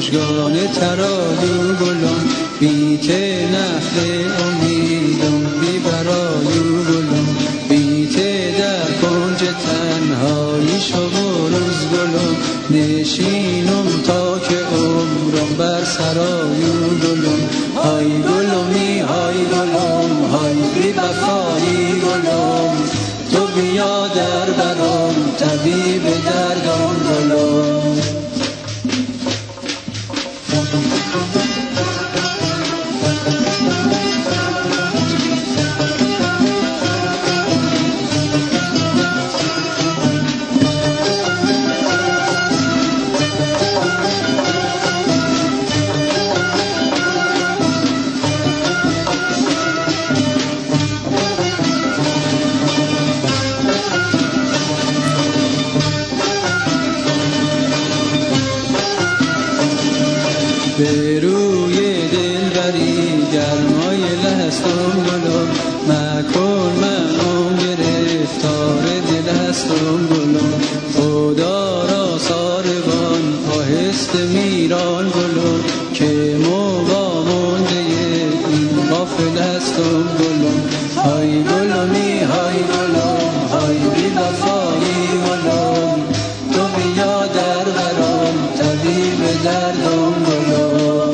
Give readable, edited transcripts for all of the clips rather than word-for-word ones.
مژگان ترازو گلم، بیت نخل امیدم بی برای گلم، بیت در کنج تنهایی شو روز گلم، نشینم تا که عمرم بر سرای گلم، های گلمی های گلم، های بی وفایی گلم، تو بیا در برام طبیب دردم گلم. به روی دلبری گرمای لحظم گلم، مکن منم گرفتار دل هستم گلم، خدا را ساربان آهسته میران گلم، که موقع مونده این غافل هستم گلم، های گلمی های گلم، های بی وفایی گلم، تو بیا در برام طبیب دردم گلم.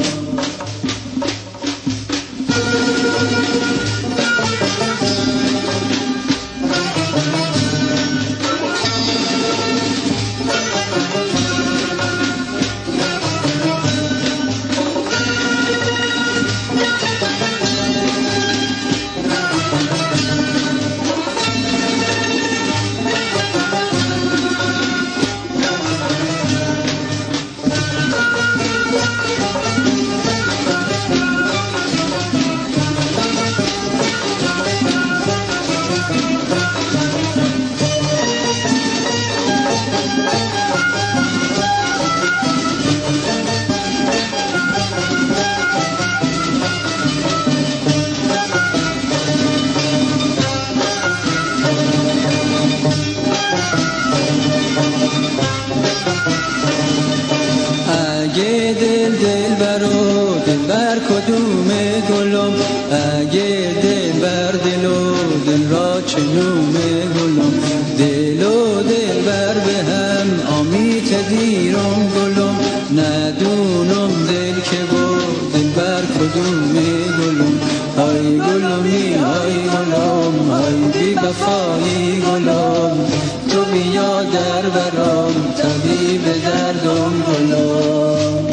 اگه دل بر کدوم گلم، اگه دل بر دل و دل را چنوم گلم، دل و دل بر به هم آمیت دیرم گلم، ندونم دل که با دل بر کدوم گلم، های گلمی های گلم، های بی وفایی گلم، تو بیا در برام طبیب دردم گلم.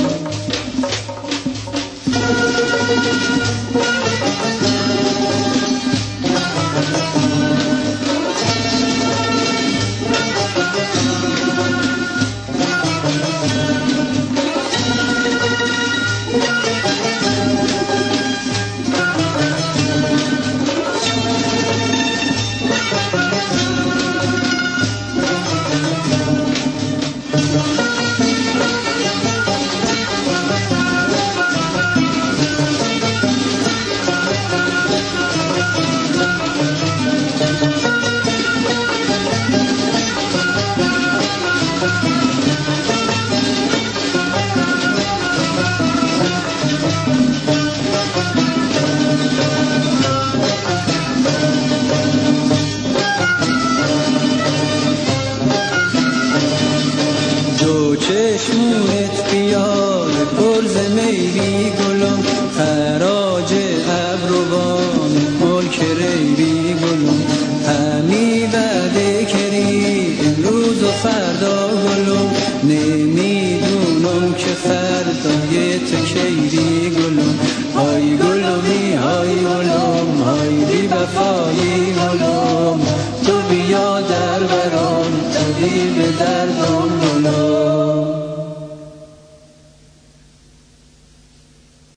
چشمونت بیار پرز میری گلم، خراج ابروان ملک ریری گلم، همی وعده کردی امروز و فردا گلم، نمیدونم که فردای تو کیری گلم، های گلمی های گلم، های بی وفایی گلم، تو بیا در برام طبیب دردم گلم.